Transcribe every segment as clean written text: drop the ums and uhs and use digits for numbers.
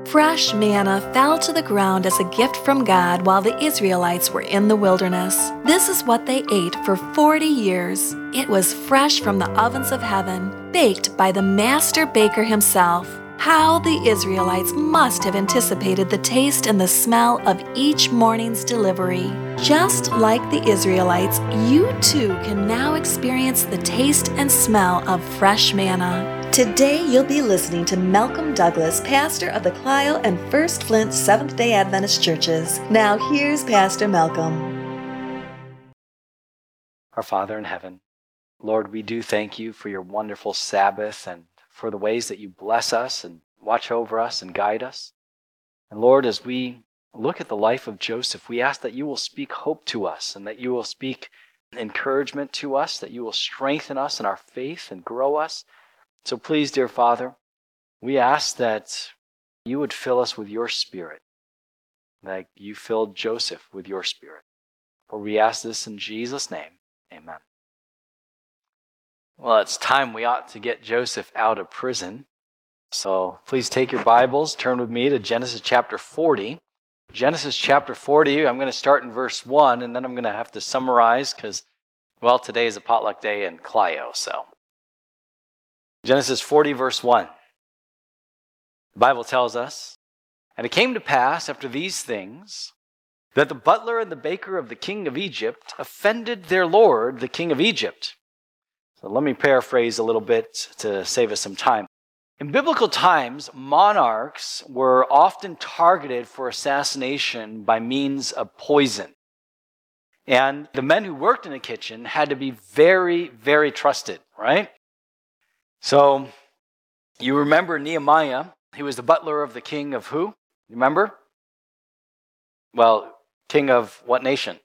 Fresh manna fell to the ground as a gift from God while the Israelites were in the wilderness. This is what they ate for 40 years. It was fresh from the ovens of heaven, baked by the master baker himself. How the Israelites must have anticipated the taste and the smell of each morning's delivery. Just like the Israelites, you too can now experience the taste and smell of fresh manna. Today you'll be listening to Malcolm Douglas, pastor of the Clio and First Flint Seventh-day Adventist Churches. Now here's Pastor Malcolm. Our Father in heaven, Lord, we do thank you for your wonderful Sabbath and for the ways that you bless us and watch over us and guide us. And Lord, as we look at the life of Joseph, we ask that you will speak hope to us and that you will speak encouragement to us, that you will strengthen us in our faith and grow us. So please, dear Father, we ask that you would fill us with your Spirit, like you filled Joseph with your Spirit. For we ask this in Jesus' name, amen. Well, it's time we ought to get Joseph out of prison. So please take your Bibles, turn with me to Genesis chapter 40. Genesis chapter 40, I'm going to start in verse 1, and then I'm going to have to summarize because, well, today is a potluck day in Clio, so. Genesis 40, verse 1. The Bible tells us, "And it came to pass after these things, that the butler and the baker of the king of Egypt offended their lord, the king of Egypt." So let me paraphrase a little bit to save us some time. In biblical times, monarchs were often targeted for assassination by means of poison. And the men who worked in the kitchen had to be very, very trusted, right? So you remember Nehemiah. He was the butler of the king of who? You remember? Well, king of what nation?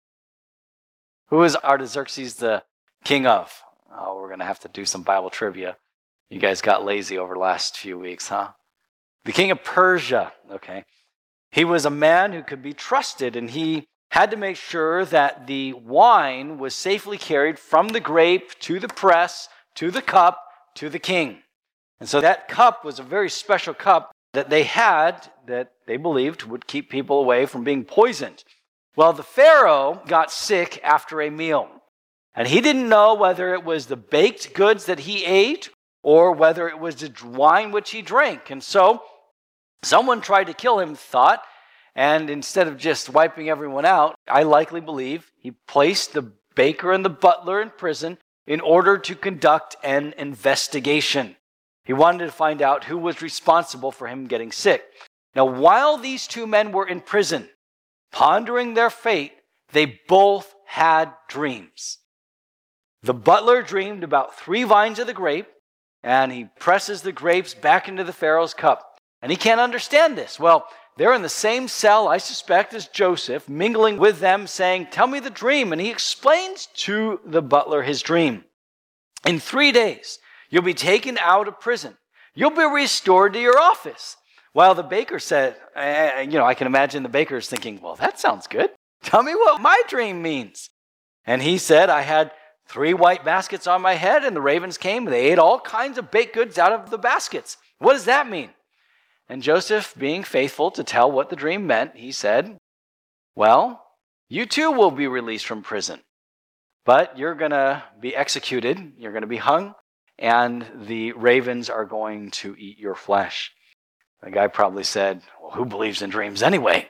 Who was Artaxerxes the king of? Oh, we're going to have to do some Bible trivia. You guys got lazy over the last few weeks, huh? The king of Persia, okay. He was a man who could be trusted, and he had to make sure that the wine was safely carried from the grape to the press, to the cup, to the king. And so that cup was a very special cup that they had that they believed would keep people away from being poisoned. Well, the Pharaoh got sick after a meal. And he didn't know whether it was the baked goods that he ate or whether it was the wine which he drank. And so someone tried to kill him, thought, and instead of just wiping everyone out, I likely believe he placed the baker and the butler in prison in order to conduct an investigation. He wanted to find out who was responsible for him getting sick. Now, while these two men were in prison, pondering their fate, they both had dreams. The butler dreamed about 3 vines of the grape, and he presses the grapes back into the Pharaoh's cup. And he can't understand this. Well, they're in the same cell, I suspect, as Joseph, mingling with them, saying, "Tell me the dream." And he explains to the butler his dream. "In 3 days, you'll be taken out of prison. You'll be restored to your office." While the baker said, I can imagine the baker is thinking, well, that sounds good. Tell me what my dream means. And he said, "I had 3 white baskets on my head, and the ravens came, and they ate all kinds of baked goods out of the baskets. What does that mean?" And Joseph, being faithful to tell what the dream meant, he said, "Well, you too will be released from prison, but you're going to be executed, you're going to be hung, and the ravens are going to eat your flesh." The guy probably said, "Well, who believes in dreams anyway?"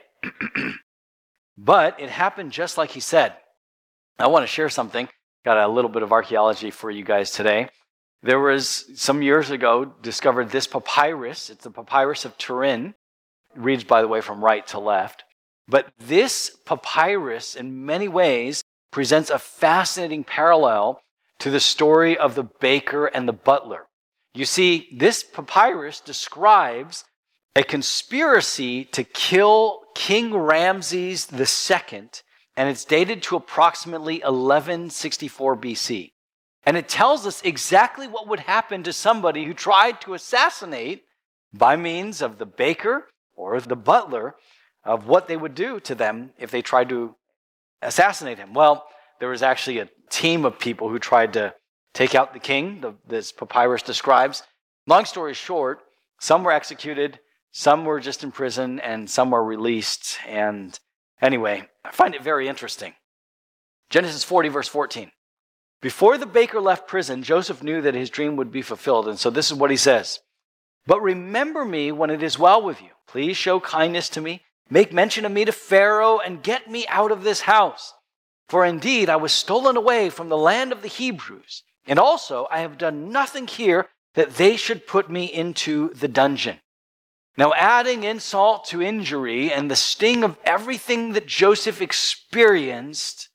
But it happened just like he said. I want to share something. Got a little bit of archaeology for you guys today. There was, some years ago, discovered this papyrus. It's the Papyrus of Turin. It reads, by the way, from right to left. But this papyrus, in many ways, presents a fascinating parallel to the story of the baker and the butler. You see, this papyrus describes a conspiracy to kill King Ramses II, and it's dated to approximately 1164 BC. And it tells us exactly what would happen to somebody who tried to assassinate by means of the baker or the butler, of what they would do to them if they tried to assassinate him. Well, there was actually a team of people who tried to take out the king, this papyrus describes. Long story short, some were executed, Some were just in prison and some were released. And anyway, I find it very interesting. Genesis 40, verse 14. Before the baker left prison, Joseph knew that his dream would be fulfilled. And so this is what he says. But remember me when it is well with you. Please show kindness to me. Make mention of me to Pharaoh and get me out of this house. For indeed, I was stolen away from the land of the Hebrews. And also, I have done nothing here that they should put me into the dungeon. Now, adding insult to injury and the sting of everything that Joseph experienced,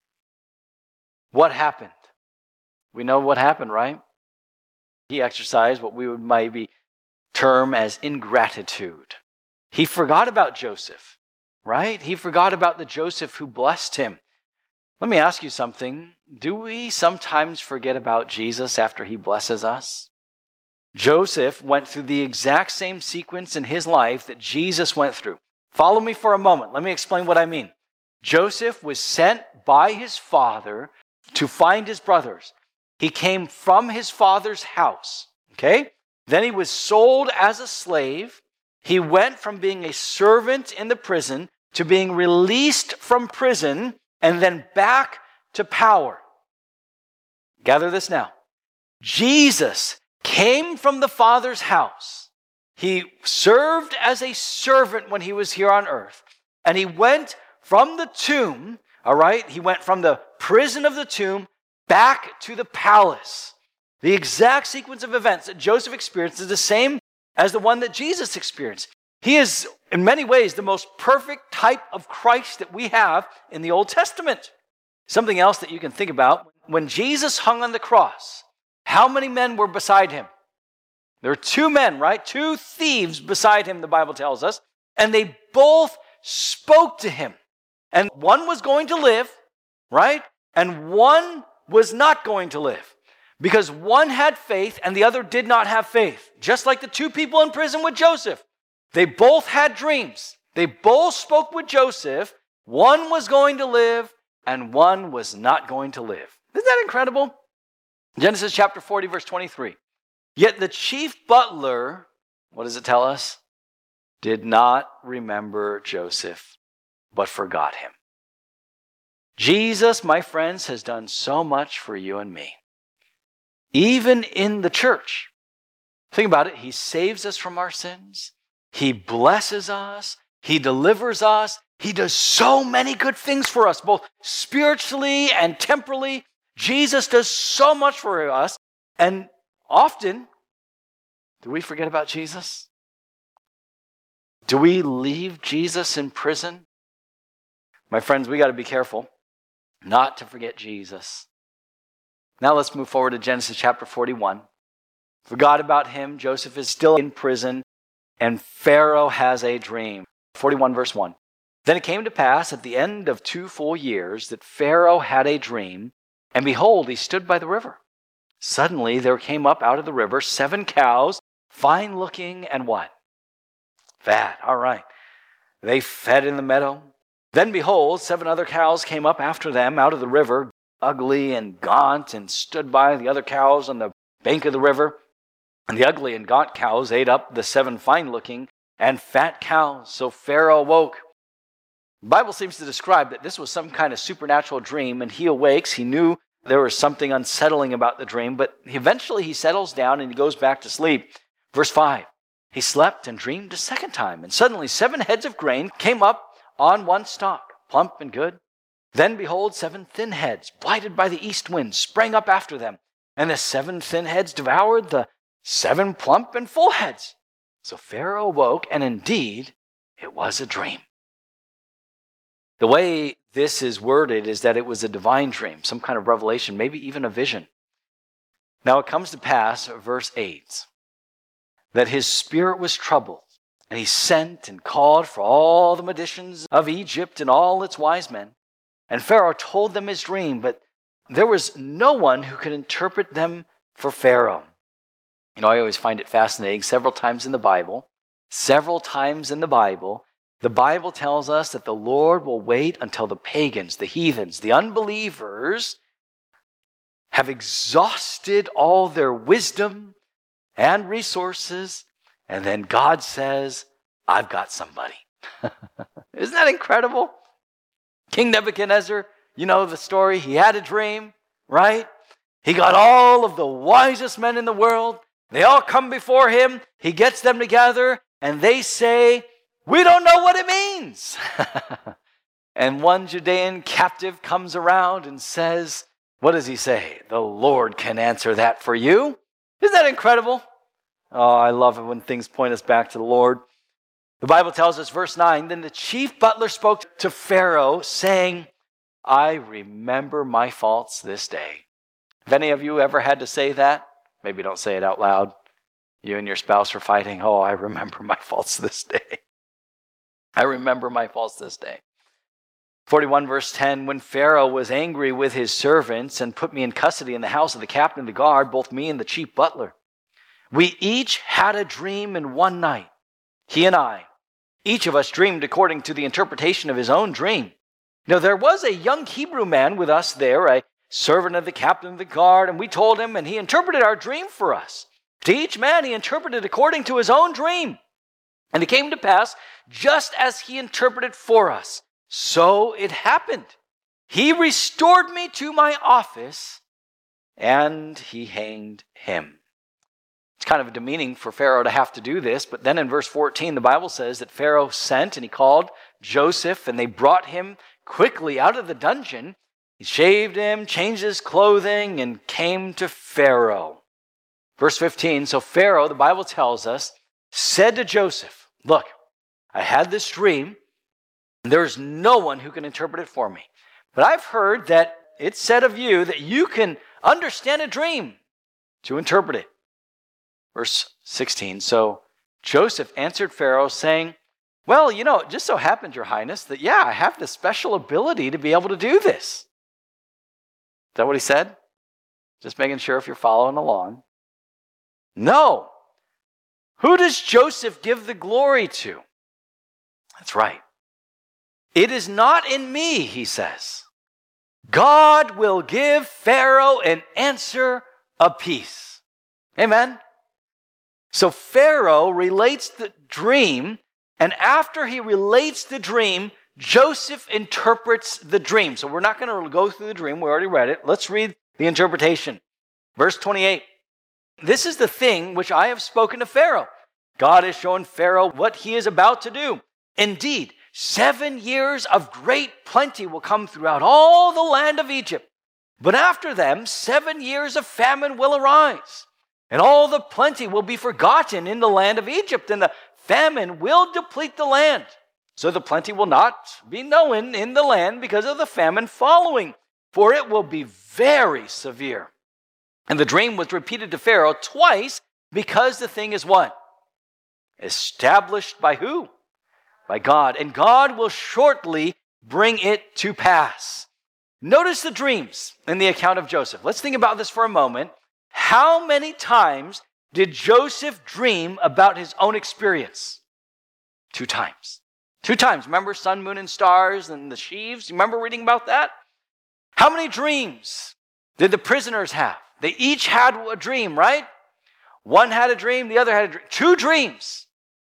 what happened? We know what happened, right? He exercised what we would maybe term as ingratitude. He forgot about Joseph, right? He forgot about the Joseph who blessed him. Let me ask you something. Do we sometimes forget about Jesus after he blesses us? Joseph went through the exact same sequence in his life that Jesus went through. Follow me for a moment. Let me explain what I mean. Joseph was sent by his father to find his brothers. He came from his father's house, okay? Then he was sold as a slave. He went from being a servant in the prison to being released from prison and then back to power. Gather this now. Jesus came from the Father's house. He served as a servant when he was here on earth. And he went from the tomb, all right? He went from the prison of the tomb back to the palace. The exact sequence of events that Joseph experienced is the same as the one that Jesus experienced. He is, in many ways, the most perfect type of Christ that we have in the Old Testament. Something else that you can think about, when Jesus hung on the cross, how many men were beside him? There were two men, right? Two thieves beside him, the Bible tells us, and they both spoke to him. And one was going to live, right? And one was not going to live. Because one had faith and the other did not have faith. Just like the two people in prison with Joseph. They both had dreams. They both spoke with Joseph. One was going to live and one was not going to live. Isn't that incredible? Genesis chapter 40, verse 23. Yet the chief butler, what does it tell us? Did not remember Joseph, but forgot him. Jesus, my friends, has done so much for you and me. Even in the church. Think about it. He saves us from our sins. He blesses us. He delivers us. He does so many good things for us, both spiritually and temporally. Jesus does so much for us. And often, do we forget about Jesus? Do we leave Jesus in prison? My friends, we got to be careful not to forget Jesus. Now let's move forward to Genesis chapter 41. Forgot about him. Joseph is still in prison, and Pharaoh has a dream. 41 verse 1. Then it came to pass at the end of 2 full years that Pharaoh had a dream, and behold, he stood by the river. Suddenly there came up out of the river 7 cows, fine looking and what? Fat. All right. They fed in the meadow. Then behold, 7 other cows came up after them out of the river, ugly and gaunt, and stood by the other cows on the bank of the river. And the ugly and gaunt cows ate up the 7 fine-looking and fat cows. So Pharaoh awoke. The Bible seems to describe that this was some kind of supernatural dream, and he awakes. He knew there was something unsettling about the dream, but eventually he settles down and he goes back to sleep. Verse 5, he slept and dreamed a second time, and suddenly 7 heads of grain came up on one stalk, plump and good. Then behold, 7 thin heads, blighted by the east wind, sprang up after them. And the 7 thin heads devoured the 7 plump and full heads. So Pharaoh awoke, and indeed, it was a dream. The way this is worded is that it was a divine dream, some kind of revelation, maybe even a vision. Now it comes to pass, verse 8, that his spirit was troubled, and he sent and called for all the magicians of Egypt and all its wise men. And Pharaoh told them his dream, but there was no one who could interpret them for Pharaoh. You know, I always find it fascinating. Several times in the Bible, the Bible tells us that the Lord will wait until the pagans, the heathens, the unbelievers have exhausted all their wisdom and resources, and then God says, I've got somebody. Isn't that incredible? King Nebuchadnezzar, you know the story. He had a dream, right? He got all of the wisest men in the world. They all come before him. He gets them together, and they say, we don't know what it means. And one Judean captive comes around and says, what does he say? The Lord can answer that for you. Isn't that incredible? Oh, I love it when things point us back to the Lord. The Bible tells us, verse 9, then the chief butler spoke to Pharaoh, saying, I remember my faults this day. Have any of you ever had to say that? Maybe don't say it out loud. You and your spouse are fighting. Oh, I remember my faults this day. I remember my faults this day. 41 verse 10, when Pharaoh was angry with his servants and put me in custody in the house of the captain of the guard, both me and the chief butler, we each had a dream in one night. He and I, each of us dreamed according to the interpretation of his own dream. Now there was a young Hebrew man with us there, a servant of the captain of the guard, and we told him, and he interpreted our dream for us. To each man he interpreted according to his own dream. And it came to pass, just as he interpreted for us, so it happened. He restored me to my office, and he hanged him. It's kind of demeaning for Pharaoh to have to do this, but then in verse 14, the Bible says that Pharaoh sent and he called Joseph, and they brought him quickly out of the dungeon. He shaved him, changed his clothing, and came to Pharaoh. Verse 15, so Pharaoh, the Bible tells us, said to Joseph, look, I had this dream, and there's no one who can interpret it for me. But I've heard that it's said of you that you can understand a dream to interpret it. Verse 16, so Joseph answered Pharaoh saying, well, it just so happened, Your Highness, that I have this special ability to be able to do this. Is that what he said? Just making sure if you're following along. No. Who does Joseph give the glory to? That's right. It is not in me, he says. God will give Pharaoh an answer apiece. Amen. So Pharaoh relates the dream, and after he relates the dream, Joseph interprets the dream. So we're not going to go through the dream. We already read it. Let's read the interpretation. Verse 28. This is the thing which I have spoken to Pharaoh. God has shown Pharaoh what he is about to do. Indeed, 7 years of great plenty will come throughout all the land of Egypt. But after them, 7 years of famine will arise. And all the plenty will be forgotten in the land of Egypt, and the famine will deplete the land. So the plenty will not be known in the land because of the famine following, for it will be very severe. And the dream was repeated to Pharaoh twice because the thing is what? Established by who? By God. And God will shortly bring it to pass. Notice the dreams in the account of Joseph. Let's think about this for a moment. How many times did Joseph dream about his own experience? 2 times. 2 times. Remember sun, moon, and stars and the sheaves? You remember reading about that? How many dreams did the prisoners have? They each had a dream, right? One had a dream, the other had a dream. 2 dreams.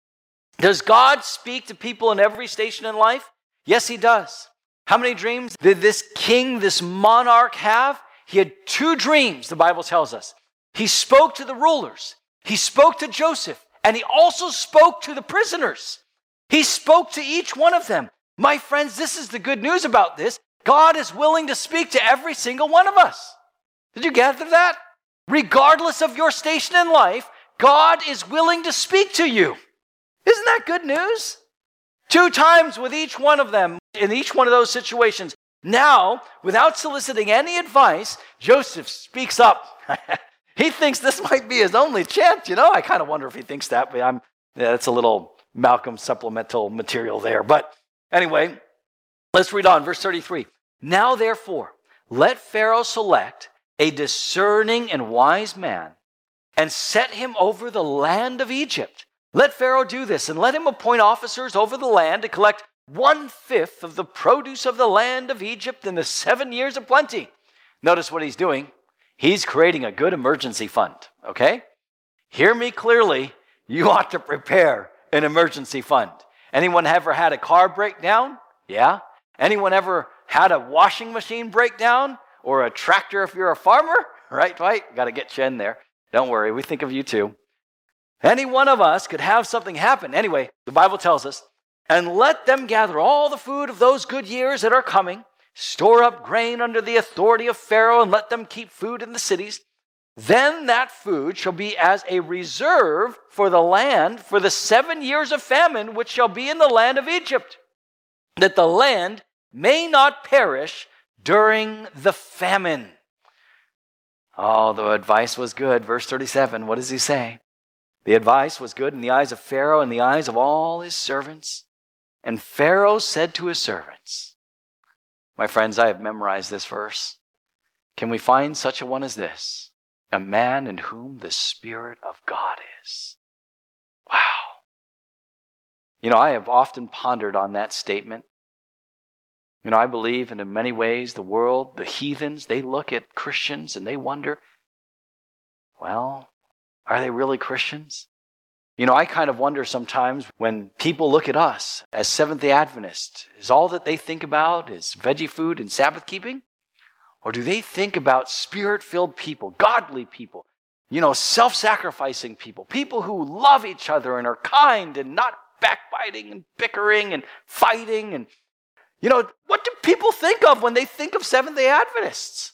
Does God speak to people in every station in life? Yes, he does. How many dreams did this king, this monarch have? He had 2 dreams, the Bible tells us. He spoke to the rulers. He spoke to Joseph. And he also spoke to the prisoners. He spoke to each one of them. My friends, this is the good news about this. God is willing to speak to every single one of us. Did you gather that? Regardless of your station in life, God is willing to speak to you. Isn't that good news? 2 times with each one of them in each one of those situations. Now, without soliciting any advice, Joseph speaks up. He thinks this might be his only chance. I kind of wonder if he thinks that, but that's a little Malcolm supplemental material there. But anyway, let's read on. Verse 33. Now, therefore, let Pharaoh select a discerning and wise man and set him over the land of Egypt. Let Pharaoh do this, and let him appoint officers over the land to collect 1/5 of the produce of the land of Egypt in the 7 years of plenty. Notice what he's doing. He's creating a good emergency fund, okay? Hear me clearly. You ought to prepare an emergency fund. Anyone ever had a car breakdown? Yeah. Anyone ever had a washing machine breakdown? Or a tractor if you're a farmer? Right, Dwight? Got to get you in there. Don't worry, we think of you too. Any one of us could have something happen. Anyway, the Bible tells us, and let them gather all the food of those good years that are coming, store up grain under the authority of Pharaoh, and let them keep food in the cities. Then that food shall be as a reserve for the land for the 7 years of famine which shall be in the land of Egypt, that the land may not perish during the famine. Oh, the advice was good. Verse 37, what does he say? The advice was good in the eyes of Pharaoh and the eyes of all his servants. And Pharaoh said to his servants, my friends, I have memorized this verse. Can we find such a one as this? A man in whom the Spirit of God is. Wow. You know, I have often pondered on that statement. You know, I believe in many ways the world, the heathens, they look at Christians and they wonder, well, are they really Christians? You know, I kind of wonder sometimes when people look at us as Seventh-day Adventists, is all that they think about is veggie food and Sabbath keeping? Or do they think about Spirit-filled people, godly people, you know, self-sacrificing people, people who love each other and are kind and not backbiting and bickering and fighting and you know, what do people think of when they think of Seventh-day Adventists?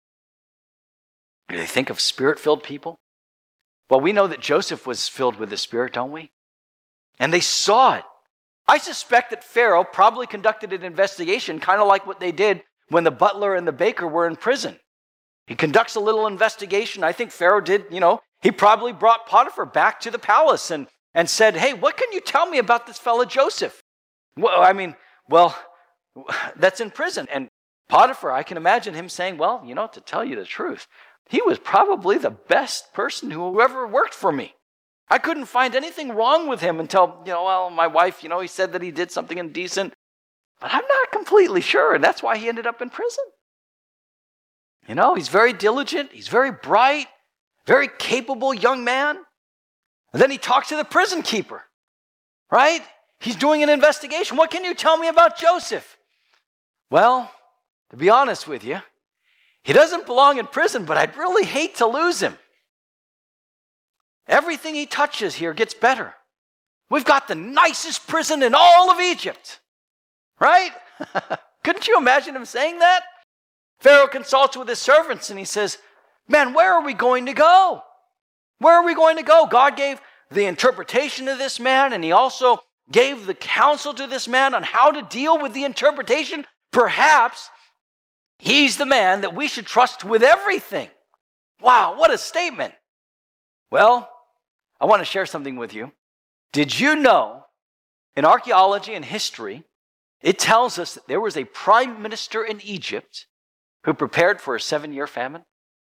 Do they think of Spirit-filled people? Well, we know that Joseph was filled with the Spirit, don't we? And they saw it. I suspect that Pharaoh probably conducted an investigation, kind of like what they did when the butler and the baker were in prison. He conducts a little investigation. I think Pharaoh did, you know, he probably brought Potiphar back to the palace and said, hey, what can you tell me about this fellow Joseph? Well, that's in prison. And Potiphar, I can imagine him saying, well, you know, to tell you the truth, he was probably the best person who ever worked for me. I couldn't find anything wrong with him until, you know, well, my wife, you know, he said that he did something indecent, but I'm not completely sure. And that's why he ended up in prison. You know, he's very diligent. He's very bright, very capable young man. And then he talks to the prison keeper, right? He's doing an investigation. What can you tell me about Joseph? Well, to be honest with you, he doesn't belong in prison, but I'd really hate to lose him. Everything he touches here gets better. We've got the nicest prison in all of Egypt, right? Couldn't you imagine him saying that? Pharaoh consults with his servants and he says, man, where are we going to go? Where are we going to go? God gave the interpretation to this man and he also gave the counsel to this man on how to deal with the interpretation. Perhaps he's the man that we should trust with everything. Wow, what a statement. Well, I want to share something with you. Did you know in archaeology and history, it tells us that there was a prime minister in Egypt who prepared for a 7-year famine?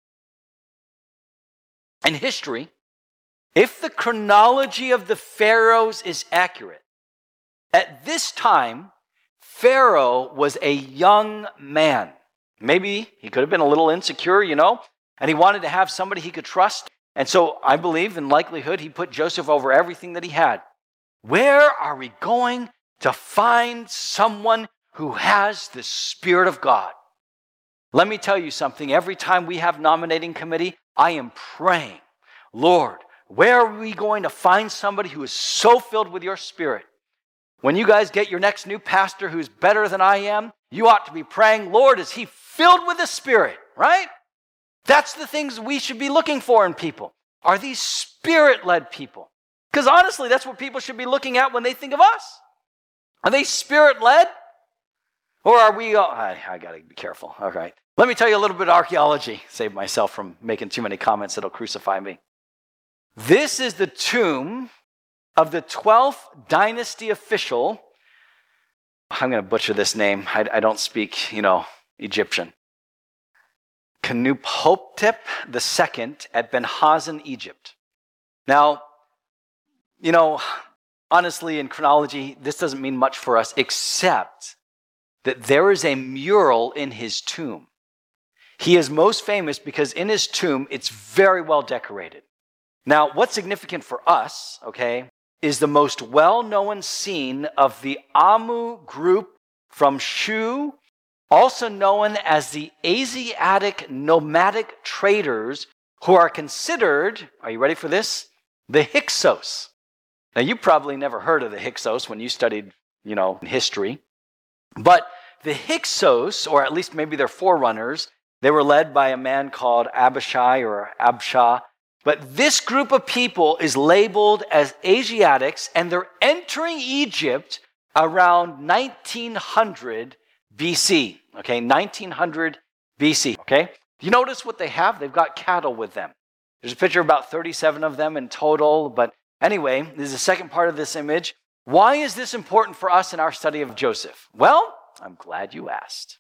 In history, if the chronology of the pharaohs is accurate, at this time, Pharaoh was a young man. Maybe he could have been a little insecure, you know, and he wanted to have somebody he could trust. And so I believe in likelihood he put Joseph over everything that he had. Where are we going to find someone who has the Spirit of God? Let me tell you something. Every time we have nominating committee, I am praying, Lord, where are we going to find somebody who is so filled with your Spirit? When you guys get your next new pastor who's better than I am, you ought to be praying, Lord, is he filled with the Spirit, right? That's the things we should be looking for in people. Are these Spirit-led people? Because honestly, that's what people should be looking at when they think of us. Are they Spirit-led? Or are we, I got to be careful. All right. Let me tell you a little bit of archaeology. Save myself from making too many comments that'll crucify me. This is the tomb of the 12th dynasty official. I'm going to butcher this name. I don't speak, Egyptian. Khnumhotep II at Benhazen, Egypt. Now, honestly, in chronology, this doesn't mean much for us, except that there is a mural in his tomb. He is most famous because in his tomb, it's very well decorated. Now, what's significant for us, okay, is the most well-known scene of the Amu group from Shu, also known as the Asiatic nomadic traders, who are considered, are you ready for this? The Hyksos. Now, you probably never heard of the Hyksos when you studied, history. But the Hyksos, or at least maybe their forerunners, they were led by a man called Abishai or Abshah. But this group of people is labeled as Asiatics, and they're entering Egypt around 1900 BC. Okay, 1900 BC. Okay, you notice what they have? They've got cattle with them. There's a picture of about 37 of them in total. But anyway, this is the second part of this image. Why is this important for us in our study of Joseph? Well, I'm glad you asked.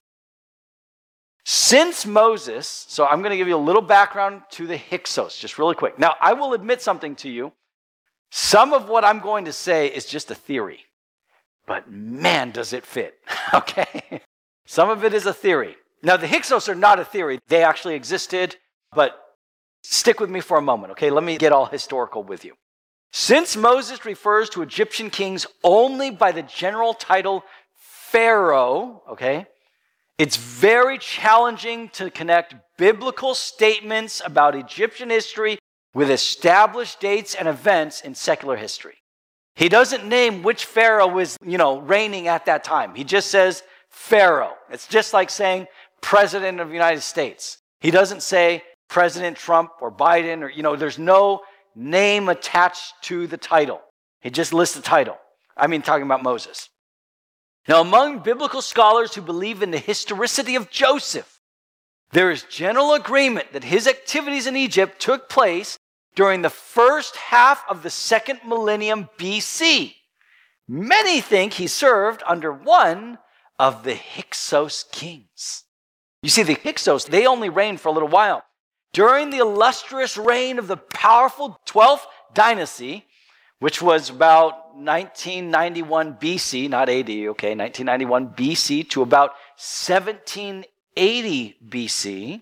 Since Moses, so I'm going to give you a little background to the Hyksos, just really quick. Now, I will admit something to you. Some of what I'm going to say is just a theory, but man, does it fit, okay? Some of it is a theory. Now, the Hyksos are not a theory. They actually existed, but stick with me for a moment, okay? Let me get all historical with you. Since Moses refers to Egyptian kings only by the general title Pharaoh, okay, it's very challenging to connect biblical statements about Egyptian history with established dates and events in secular history. He doesn't name which Pharaoh was, reigning at that time. He just says Pharaoh. It's just like saying President of the United States. He doesn't say President Trump or Biden or, there's no name attached to the title. He just lists the title. Talking about Moses. Now, among biblical scholars who believe in the historicity of Joseph, there is general agreement that his activities in Egypt took place during the first half of the second millennium BC. Many think he served under one of the Hyksos kings. You see, the Hyksos, they only reigned for a little while. During the illustrious reign of the powerful 12th dynasty, which was about 1991 BC, not AD, okay, 1991 BC to about 1780 BC,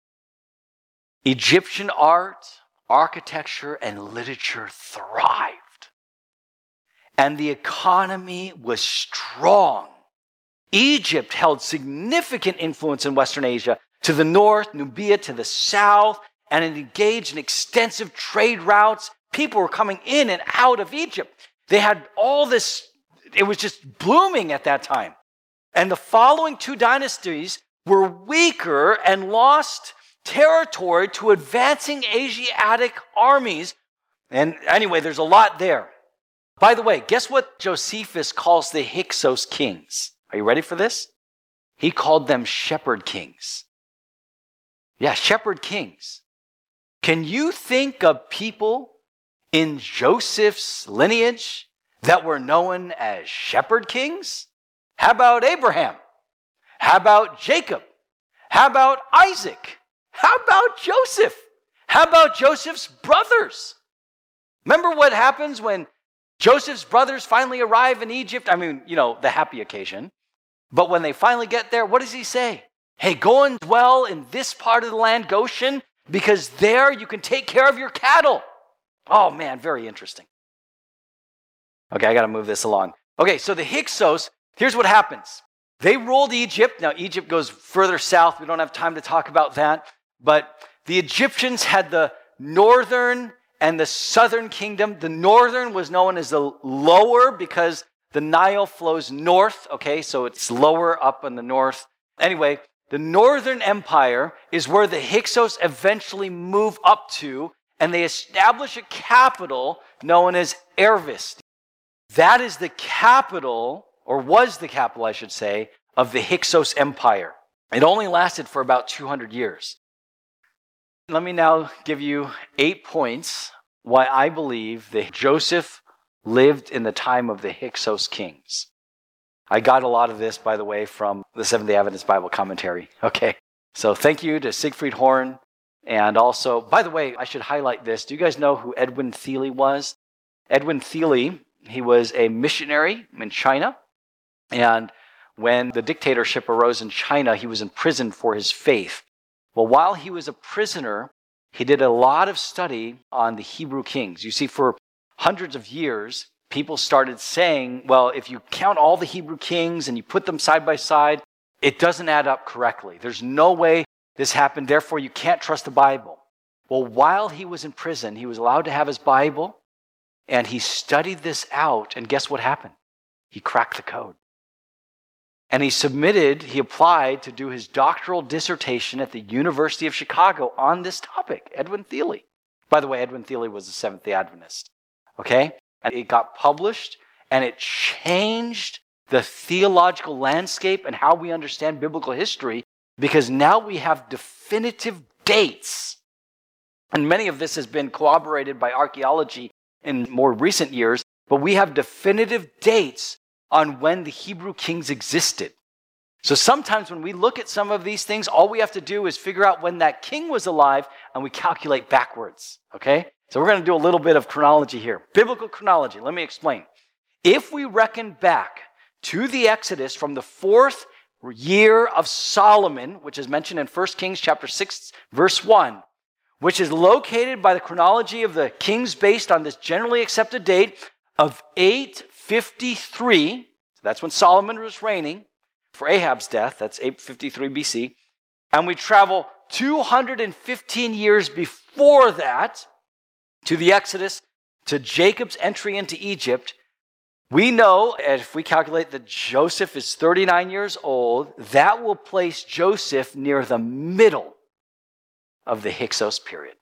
Egyptian art, architecture, and literature thrived. And the economy was strong. Egypt held significant influence in Western Asia, to the north, Nubia to the south, and it engaged in extensive trade routes. People were coming in and out of Egypt. They had all this, it was just blooming at that time. And the following two dynasties were weaker and lost territory to advancing Asiatic armies. And anyway, there's a lot there. By the way, guess what Josephus calls the Hyksos kings? Are you ready for this? He called them shepherd kings. Yeah, shepherd kings. Can you think of people in Joseph's lineage that were known as shepherd kings? How about Abraham? How about Jacob? How about Isaac? How about Joseph? How about Joseph's brothers? Remember what happens when Joseph's brothers finally arrive in Egypt? The happy occasion. But when they finally get there, what does he say? Hey, go and dwell in this part of the land, Goshen, because there you can take care of your cattle. Oh man, very interesting. Okay, I got to move this along. Okay, so the Hyksos, here's what happens. They ruled Egypt. Now, Egypt goes further south. We don't have time to talk about that. But the Egyptians had the northern and the southern kingdom. The northern was known as the lower because the Nile flows north. Okay, so it's lower up in the north. Anyway, the northern empire is where the Hyksos eventually move up to, and they establish a capital known as Ervis. That is the capital, or was the capital, I should say, of the Hyksos Empire. It only lasted for about 200 years. Let me now give you 8 points why I believe that Joseph lived in the time of the Hyksos kings. I got a lot of this, by the way, from the Seventh-day Adventist Bible Commentary. Okay, so thank you to Siegfried Horn. And also, by the way, I should highlight this. Do you guys know who Edwin Thiele was? Edwin Thiele, he was a missionary in China. And when the dictatorship arose in China, he was imprisoned for his faith. Well, while he was a prisoner, he did a lot of study on the Hebrew kings. You see, for hundreds of years, people started saying, well, if you count all the Hebrew kings and you put them side by side, it doesn't add up correctly. There's no way this happened, therefore you can't trust the Bible. Well, while he was in prison, he was allowed to have his Bible, and he studied this out, and guess what happened? He cracked the code. And he applied to do his doctoral dissertation at the University of Chicago on this topic, Edwin Thiele. By the way, Edwin Thiele was a Seventh-day Adventist, okay? And it got published, and it changed the theological landscape and how we understand biblical history, because now we have definitive dates. And many of this has been corroborated by archaeology in more recent years, but we have definitive dates on when the Hebrew kings existed. So sometimes when we look at some of these things, all we have to do is figure out when that king was alive, and we calculate backwards, okay? So we're going to do a little bit of chronology here. Biblical chronology, let me explain. If we reckon back to the Exodus from the 4th year of Solomon, which is mentioned in 1 Kings chapter 6, verse 1, which is located by the chronology of the kings based on this generally accepted date of 853. So that's when Solomon was reigning for Ahab's death. That's 853 BC. And we travel 215 years before that to the Exodus, to Jacob's entry into Egypt. We know, if we calculate that Joseph is 39 years old, that will place Joseph near the middle of the Hyksos period.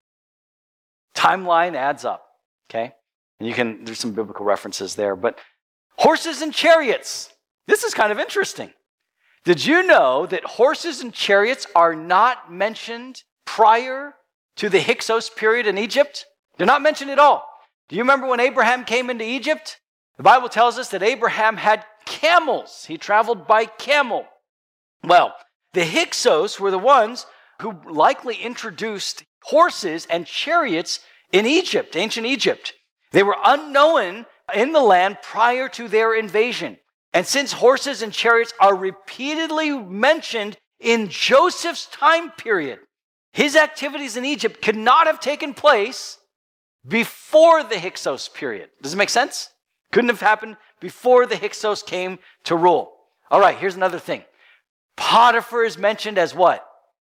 Timeline adds up, okay? And there's some biblical references there, but horses and chariots. This is kind of interesting. Did you know that horses and chariots are not mentioned prior to the Hyksos period in Egypt? They're not mentioned at all. Do you remember when Abraham came into Egypt? The Bible tells us that Abraham had camels. He traveled by camel. Well, the Hyksos were the ones who likely introduced horses and chariots in Egypt, ancient Egypt. They were unknown in the land prior to their invasion. And since horses and chariots are repeatedly mentioned in Joseph's time period, his activities in Egypt could not have taken place before the Hyksos period. Does it make sense? Couldn't have happened before the Hyksos came to rule. All right, here's another thing. Potiphar is mentioned as what?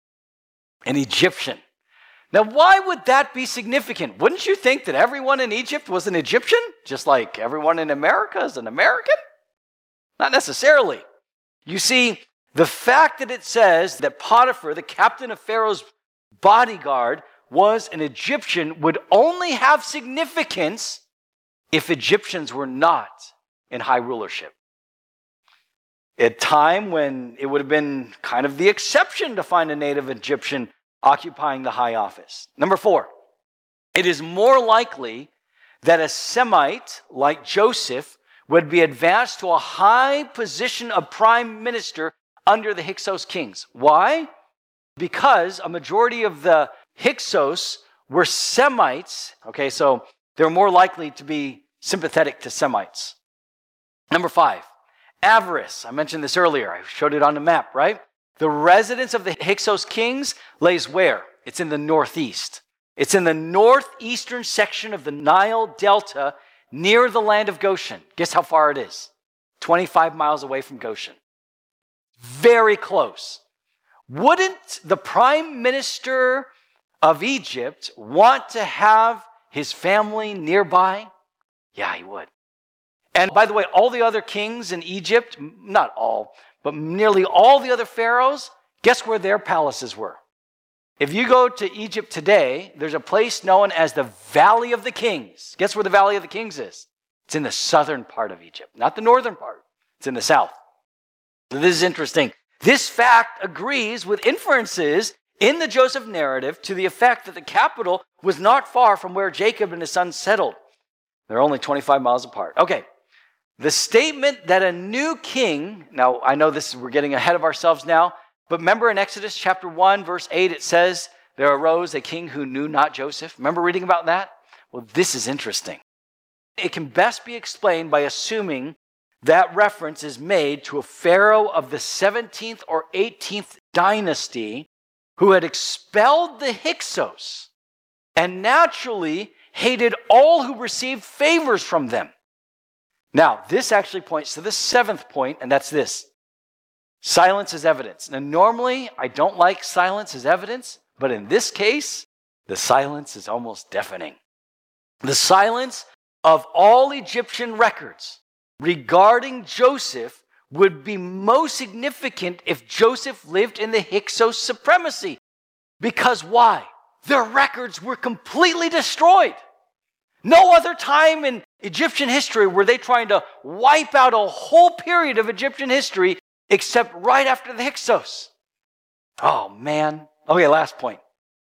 An Egyptian. Now, why would that be significant? Wouldn't you think that everyone in Egypt was an Egyptian, just like everyone in America is an American? Not necessarily. You see, the fact that it says that Potiphar, the captain of Pharaoh's bodyguard, was an Egyptian would only have significance if Egyptians were not in high rulership. At a time when it would have been kind of the exception to find a native Egyptian occupying the high office. Number 4, it is more likely that a Semite like Joseph would be advanced to a high position of prime minister under the Hyksos kings. Why? Because a majority of the Hyksos were Semites. Okay, so they're more likely to be sympathetic to Semites. Number 5, avarice. I mentioned this earlier. I showed it on the map, right? The residence of the Hyksos kings lays where? It's in the northeast. It's in the northeastern section of the Nile Delta near the land of Goshen. Guess how far it is? 25 miles away from Goshen. Very close. Wouldn't the prime minister of Egypt want to have his family nearby? Yeah, he would. And by the way, all the other kings in Egypt, not all, but nearly all the other pharaohs, guess where their palaces were? If you go to Egypt today, there's a place known as the Valley of the Kings. Guess where the Valley of the Kings is? It's in the southern part of Egypt, not the northern part. It's in the south. So this is interesting. This fact agrees with inferences in the Joseph narrative to the effect that the capital was not far from where Jacob and his sons settled. They're only 25 miles apart. Okay. The statement that a new king, now I know we're getting ahead of ourselves now, but remember in Exodus chapter 1, verse 8, it says, there arose a king who knew not Joseph. Remember reading about that? Well, this is interesting. It can best be explained by assuming that reference is made to a pharaoh of the 17th or 18th dynasty who had expelled the Hyksos and naturally hated all who received favors from them. Now, this actually points to the seventh point, and that's this. Silence is evidence. Now, normally, I don't like silence as evidence, but in this case, the silence is almost deafening. The silence of all Egyptian records regarding Joseph would be most significant if Joseph lived in the Hyksos supremacy. Because why? Their records were completely destroyed. No other time in Egyptian history were they trying to wipe out a whole period of Egyptian history except right after the Hyksos. Oh, man. Okay, last point.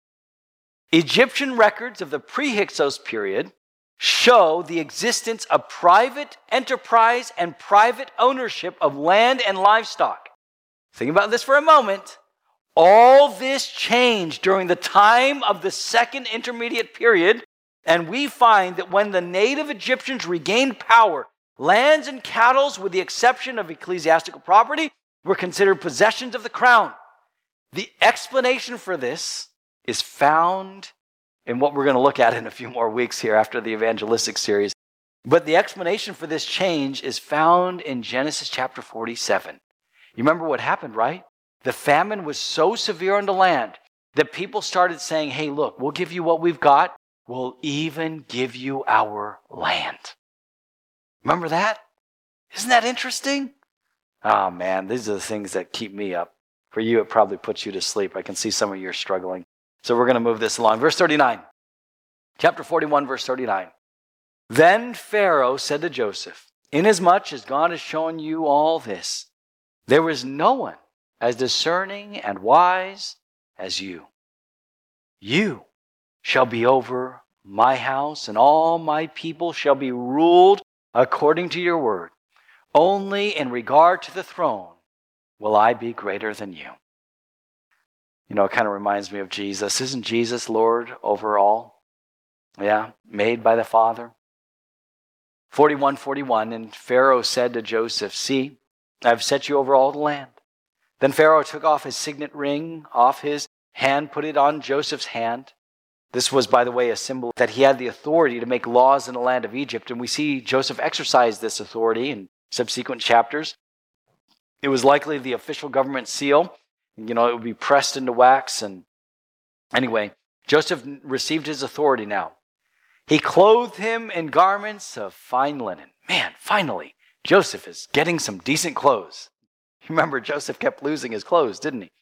Egyptian records of the pre-Hyksos period show the existence of private enterprise and private ownership of land and livestock. Think about this for a moment. All this changed during the time of the second intermediate period, and we find that when the native Egyptians regained power, lands and cattle, with the exception of ecclesiastical property, were considered possessions of the crown. The explanation for this is found in what we're going to look at in a few more weeks here after the evangelistic series. But the explanation for this change is found in Genesis chapter 47. You remember what happened, right? The famine was so severe on the land that people started saying, hey, look, we'll give you what we've got. We'll even give you our land. Remember that? Isn't that interesting? Oh, man, these are the things that keep me up. For you, it probably puts you to sleep. I can see some of you are struggling. So we're going to move this along. Verse 39. Chapter 41, verse 39. Then Pharaoh said to Joseph, inasmuch as God has shown you all this, there is no one as discerning and wise as you. You shall be over my house, and all my people shall be ruled according to your word. Only in regard to the throne will I be greater than you. You know, it kind of reminds me of Jesus. Isn't Jesus Lord over all? Yeah, made by the Father. 41:41, and Pharaoh said to Joseph, see, I've set you over all the land. Then Pharaoh took off his signet ring off his hand, put it on Joseph's hand. This was, by the way, a symbol that he had the authority to make laws in the land of Egypt. And we see Joseph exercise this authority in subsequent chapters. It was likely the official government seal. You know, it would be pressed into wax. And anyway, Joseph received his authority now. He clothed him in garments of fine linen. Man, finally, Joseph is getting some decent clothes. Remember, Joseph kept losing his clothes, didn't he?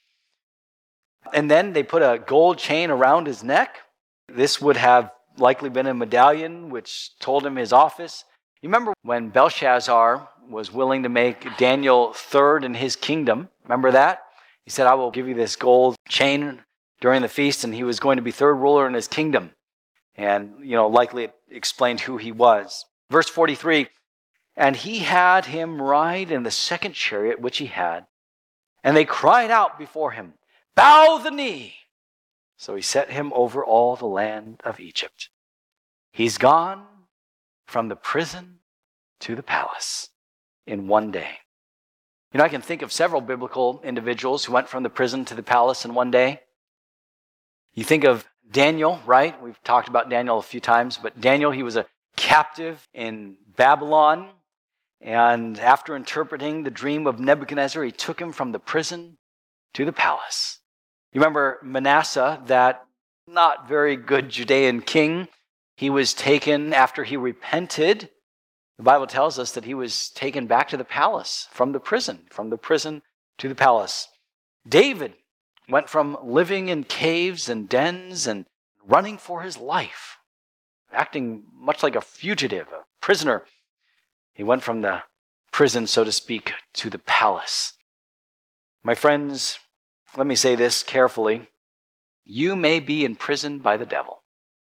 And then they put a gold chain around his neck. This would have likely been a medallion which told him his office. You remember when Belshazzar was willing to make Daniel third in his kingdom? Remember that? He said, I will give you this gold chain during the feast, and he was going to be third ruler in his kingdom. And, you know, likely it explained who he was. Verse 43, and he had him ride in the second chariot which he had, and they cried out before him, bow the knee. So he set him over all the land of Egypt. He's gone from the prison to the palace in one day. You know, I can think of several biblical individuals who went from the prison to the palace in one day. You think of Daniel, right? We've talked about Daniel a few times, but Daniel, he was a captive in Babylon. And after interpreting the dream of Nebuchadnezzar, he took him from the prison to the palace. You remember Manasseh, that not very good Judean king. He was taken after he repented. The Bible tells us that he was taken back to the palace from the prison to the palace. David went from living in caves and dens and running for his life, acting much like a fugitive, a prisoner. He went from the prison, so to speak, to the palace. My friends, let me say this carefully. You may be imprisoned by the devil.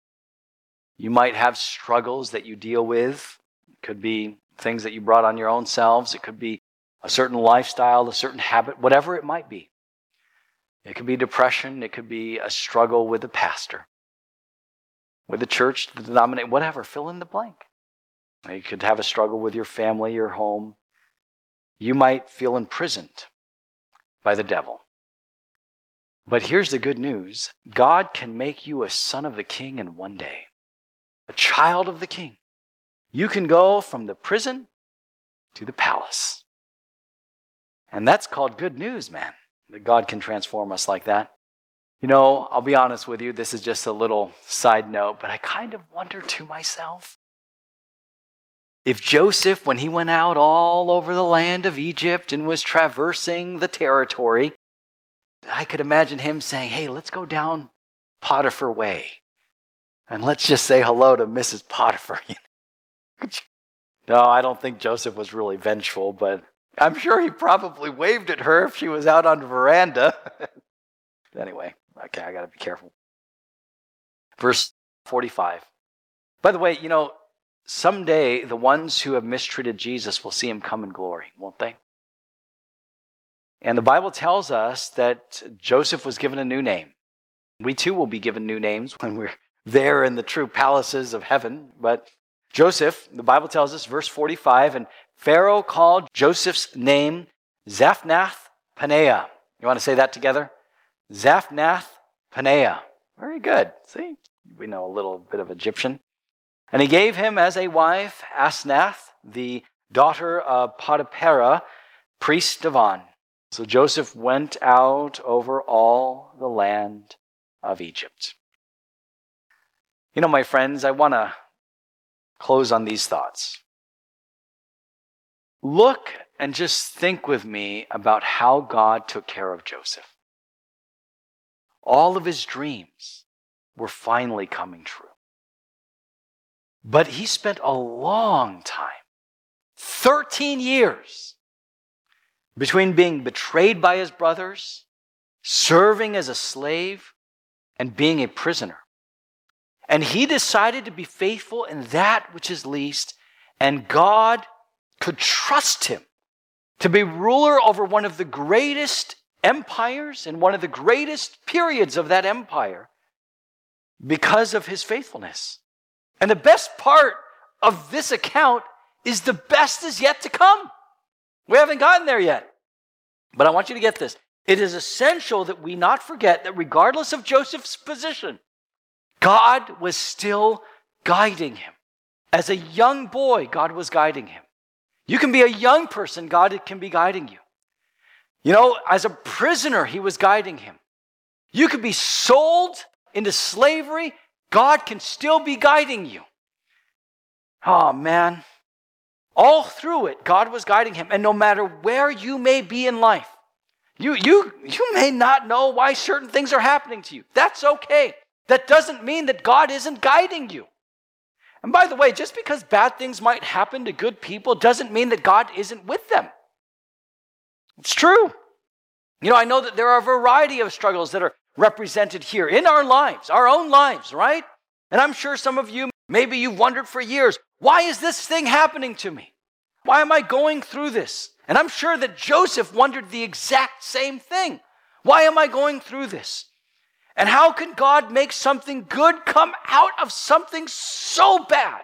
You might have struggles that you deal with. It could be things that you brought on your own selves. It could be a certain lifestyle, a certain habit, whatever it might be. It could be depression. It could be a struggle with the pastor, with the church, the denomination, whatever. Fill in the blank. You could have a struggle with your family, your home. You might feel imprisoned by the devil. But here's the good news. God can make you a son of the king in one day, a child of the king. You can go from the prison to the palace. And that's called good news, man, that God can transform us like that. You know, I'll be honest with you, this is just a little side note, but I kind of wonder to myself, if Joseph, when he went out all over the land of Egypt and was traversing the territory, I could imagine him saying, hey, let's go down Potiphar Way and let's just say hello to Mrs. Potiphar. No, I don't think Joseph was really vengeful, but I'm sure he probably waved at her if she was out on the veranda. Anyway, okay, I got to be careful. Verse 45. By the way, you know, someday the ones who have mistreated Jesus will see him come in glory, won't they? And the Bible tells us that Joseph was given a new name. We too will be given new names when we're there in the true palaces of heaven. But Joseph, the Bible tells us, verse 45, and Pharaoh called Joseph's name Zaphnath-Paneah. You want to say that together? Zaphnath-Paneah. Very good. See, we know a little bit of Egyptian. And he gave him as a wife Asnath, the daughter of Potiphera, priest of On. So Joseph went out over all the land of Egypt. You know, my friends, I want to close on these thoughts. Look and just think with me about how God took care of Joseph. All of his dreams were finally coming true. But he spent a long time, 13 years, between being betrayed by his brothers, serving as a slave, and being a prisoner. And he decided to be faithful in that which is least, and God could trust him to be ruler over one of the greatest empires and one of the greatest periods of that empire because of his faithfulness. And the best part of this account is the best is yet to come. We haven't gotten there yet. But I want you to get this. It is essential that we not forget that regardless of Joseph's position, God was still guiding him. As a young boy, God was guiding him. You can be a young person, God can be guiding you. You know, as a prisoner, he was guiding him. You could be sold into slavery, God can still be guiding you. Oh, man. All through it, God was guiding him. And no matter where you may be in life, you may not know why certain things are happening to you. That's okay. That doesn't mean that God isn't guiding you. And by the way, just because bad things might happen to good people doesn't mean that God isn't with them. It's true. You know, I know that there are a variety of struggles that are represented here in our lives, our own lives, right? And I'm sure some of you, maybe you've wondered for years, why is this thing happening to me? Why am I going through this? And I'm sure that Joseph wondered the exact same thing. Why am I going through this? And how can God make something good come out of something so bad?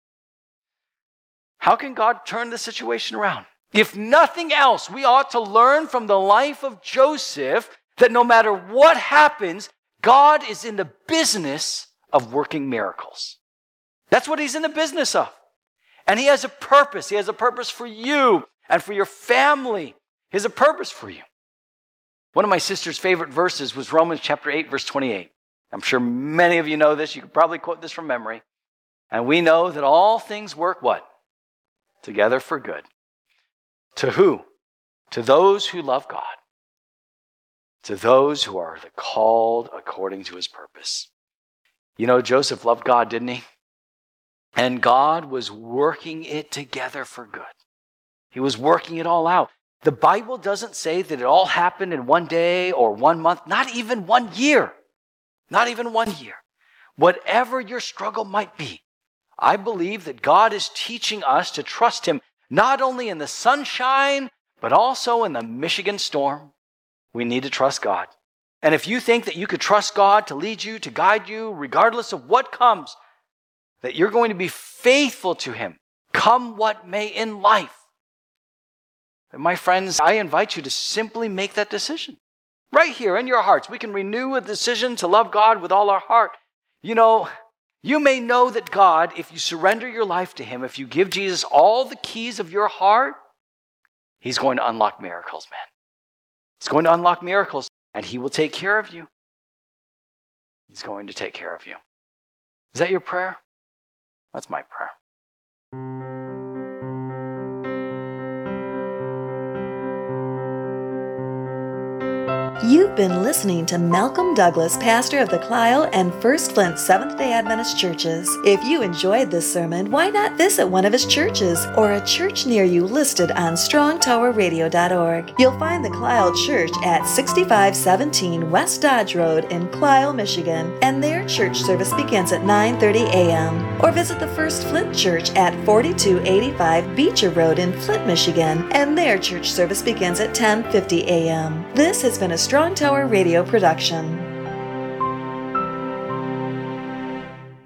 How can God turn the situation around? If nothing else, we ought to learn from the life of Joseph that no matter what happens, God is in the business of working miracles. That's what he's in the business of. And he has a purpose. He has a purpose for you and for your family. He has a purpose for you. One of my sister's favorite verses was Romans chapter 8, verse 28. I'm sure many of you know this. You could probably quote this from memory. And we know that all things work what? Together for good. To who? To those who love God. To those who are the called according to his purpose. You know, Joseph loved God, didn't he? And God was working it together for good. He was working it all out. The Bible doesn't say that it all happened in one day or 1 month, not even 1 year. Not even 1 year. Whatever your struggle might be, I believe that God is teaching us to trust him not only in the sunshine, but also in the Michigan storm. We need to trust God. And if you think that you could trust God to lead you, to guide you, regardless of what comes, that you're going to be faithful to him, come what may in life, and my friends, I invite you to simply make that decision. right here in your hearts. We can renew a decision to love God with all our heart. You know, you may know that God, if you surrender your life to Him, if you give Jesus all the keys of your heart, He's going to unlock miracles, man. He's going to unlock miracles, and He will take care of you. He's going to take care of you. Is that your prayer? That's my prayer. You've been listening to Malcolm Douglas, pastor of the Clio and First Flint Seventh-day Adventist churches. If you enjoyed this sermon, why not visit one of his churches or a church near you listed on strongtowerradio.org. You'll find the Clio Church at 6517 West Dodge Road in Clio, Michigan, and their church service begins at 9:30 a.m. Or visit the First Flint Church at 4285 Beecher Road in Flint, Michigan, and their church service begins at 10:50 a.m. This has been a Strong Tower Radio production.